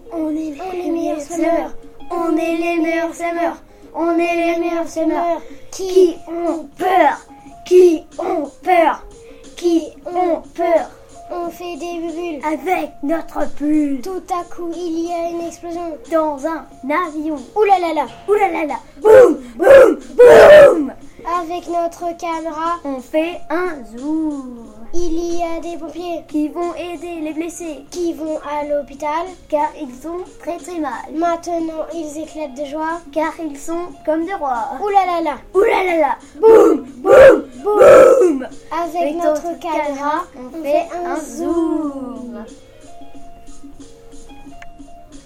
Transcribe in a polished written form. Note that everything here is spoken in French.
On est les meilleurs semeurs. On est les meilleurs semeurs. On est les meilleurs semeurs. Qui ont peur. Qui ont peur. Qui ont peur. On fait des bulles avec notre pull. Tout à coup, il y a une explosion dans un avion. Ouh là là là. Ouh là là là. Boum, boum, boum. Avec notre caméra, on fait un zoom. Il y a des pompiers qui vont aider les blessés, qui vont à l'hôpital, car ils sont très très mal. Maintenant, ils éclatent de joie, car ils sont comme des rois. Ouh là là là. Ouh là là là. Boum, boum, boum. Avec notre caméra, on fait un zoom.